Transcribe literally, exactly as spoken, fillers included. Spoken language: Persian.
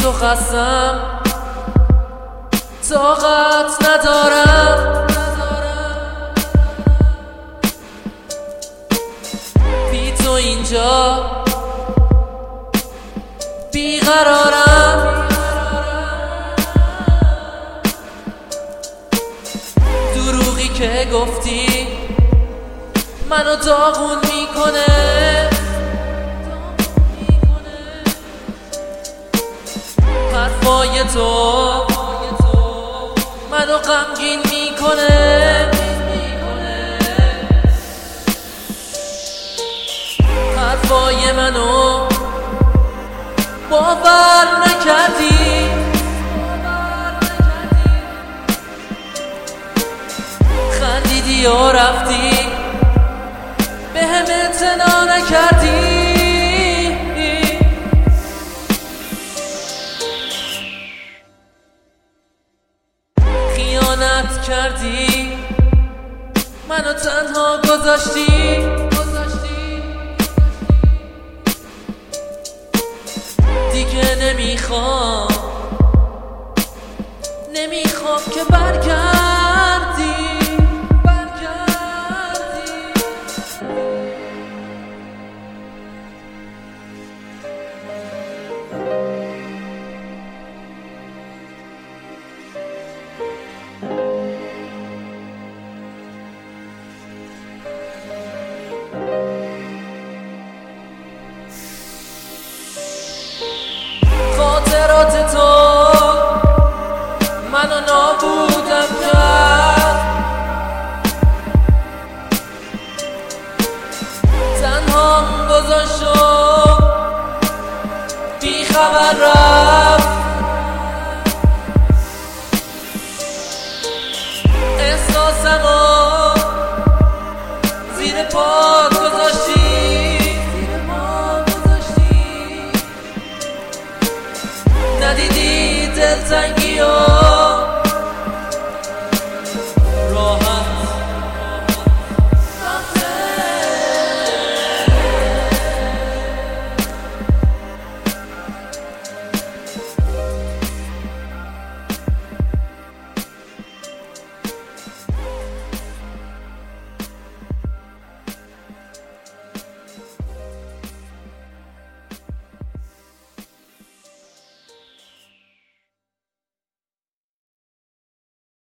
تو خستم، طاقت ندارم. بی تو اینجا بیقرارم. دروغی که گفتی منو داغون میکنه. حرفای تو منو غمگین میکنه. حرفای منو باور نکردی. خندیدی و رفتی، بهم اعتنا نکردی. خیانت کردی، منو تنها گذاشتی. دیگه نمیخوام نمیخوام که برگردی برگردی. خاطرات تو منو نابودم کرد. تنها گذاشت و بی خبر رفت. احساسمو زیر پا گذاشتی. ندیدی دلتنگی و